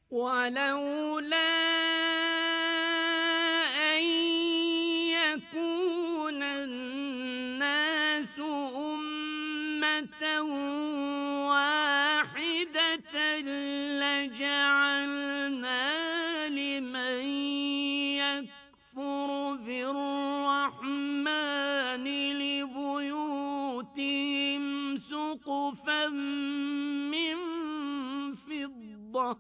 ولولا أن يكون الناس أمة واحدة لجعلنا لمن يكفر بالرحمن لبيوتهم سقفا من فضة